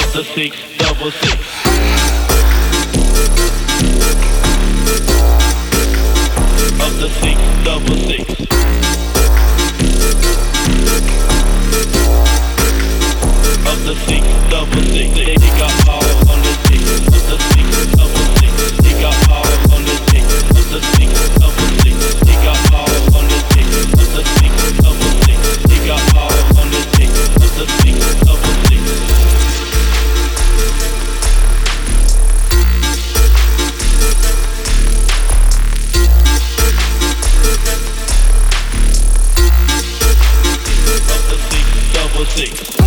the 666. Of the 666. Of the 666. They got all on the 6 of the 666. They got all on the 6 of the 666. They got all on the 6 of the 666. They got all on the 6 of the 666. Of the 666.